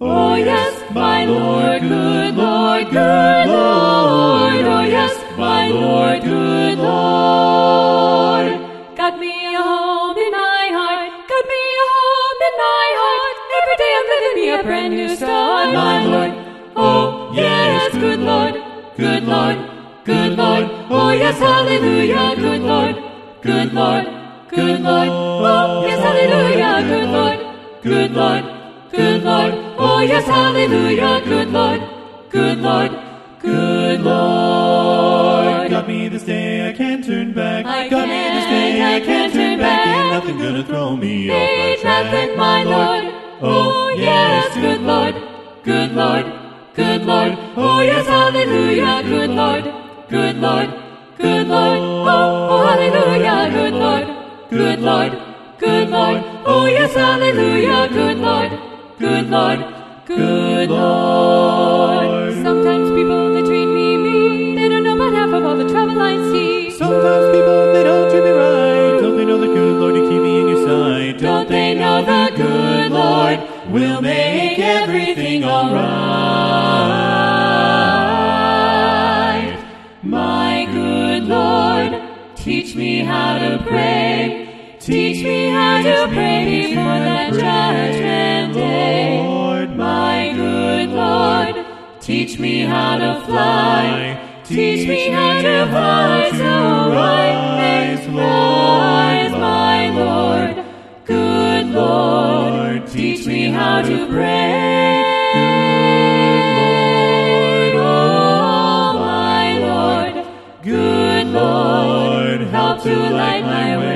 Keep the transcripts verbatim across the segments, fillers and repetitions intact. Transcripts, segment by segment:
Oh yes, my Lord, good Lord, good Lord. Oh yes, my Lord, good Lord. Got me a home in my heart, got me a home in my heart. Every day I'm living me a brand new start, my Lord. Oh yes, good Lord, good Lord, good Lord. Oh yes, hallelujah, good Lord, good Lord, good Lord. Oh yes, hallelujah, good Lord, good Lord, good Lord. Oh yes, hallelujah, good Lord, good Lord, good Lord. Got me this day, I can't turn back. I Got me this day, I can't turn back. Ain't nothing gonna throw me off my Ain't track, nothing, my Lord. Oh yes, good Lord, good Lord, good Lord. Oh yes, hallelujah, good Lord, good Lord, good Lord. Oh, oh hallelujah, good Lord, good Lord, good Lord. Oh yes, hallelujah, good Lord, good Lord, good Lord. Sometimes people, they treat me mean. They don't know about half of all the trouble I see. Sometimes people, they don't treat me right. Don't they know the good Lord to keep me in your sight? Don't they know the good Lord will make everything alright? My good Lord, teach me how to pray. Teach me how to pray before that judgment day. My good Lord, teach me how to fly. Teach me how to fly so rise, rise, my Lord. Good Lord, teach me how to pray. Good Lord, oh my Lord. Good Lord, help to light my way.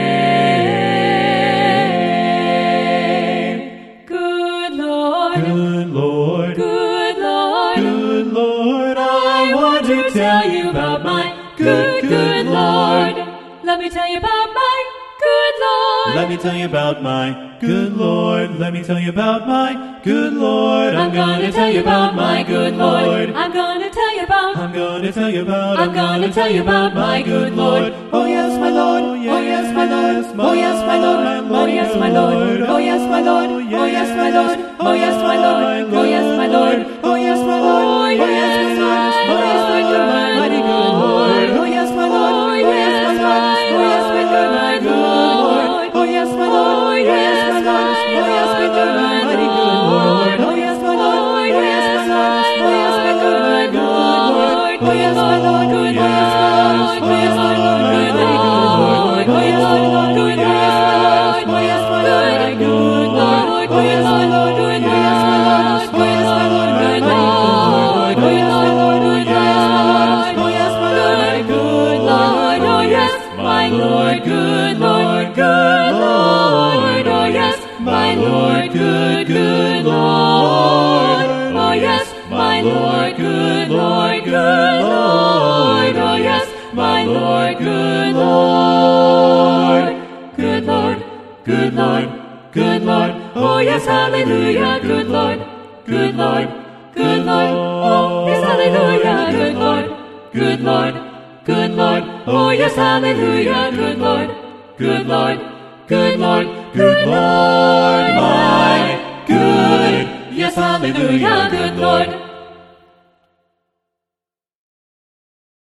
Good Lord, Good Lord, good Lord, good Lord, I want to tell you about my good, good Lord. Let me tell you about my good Lord. Let me tell you about my good Lord. Let me tell you about my good Lord. I'm gonna tell you about my good Lord. I'm gonna tell you about. I'm gonna tell you about. I'm gonna tell you about my good Lord. Oh yes, my Lord. Oh yes, my Lord. Oh yes, my Lord. Oh yes, my Lord. Oh yes, my Lord. Oh yes, my Lord. Oh yes, my Lord. Oh yes, my Lord. Oh yes, my Lord. Oh yes, my Lord. Oh yes, my good, mighty good Lord. Oh yes, my Lord. Oh yes, my Lord. Oh yes, my good, my good Lord. Oh yes, my Lord. Oh yes, my Lord. Oh yes, my good, mighty good Lord. Oh yes, my Lord. Oh yes, my Lord. Oh yes, my good, my good Lord. Oh yes, my Lord. Good Lord. Oh yes, my Lord. Oh yes, my Lord. Good, mighty good Lord. Oh yes, my Lord. Good, yes, my Lord. Oh yes, my Lord. Good Lord. Oh yes, my Lord. Good, yes, my Lord. Oh yes, my Lord. Good Lord. Oh yes, my Lord. Good, yes, my Lord. Oh yes, my Lord. Good Lord. Oh yes, my Lord. Good Lord. Good Lord. Oh yes, my Lord. Good, good Lord. Oh yes, my Lord. Good Lord. Good Lord. Oh yes, my Lord. Good Lord. Good Lord. Good Lord. Good Lord. Oh yes, hallelujah. Good Lord. Good Lord. Good Lord. Oh yes, hallelujah. Good Lord. Good Lord. Good Lord. Oh yes, hallelujah. Good Lord. Good Lord. Good Lord. Good Lord. My good. Yes, hallelujah. Good Lord.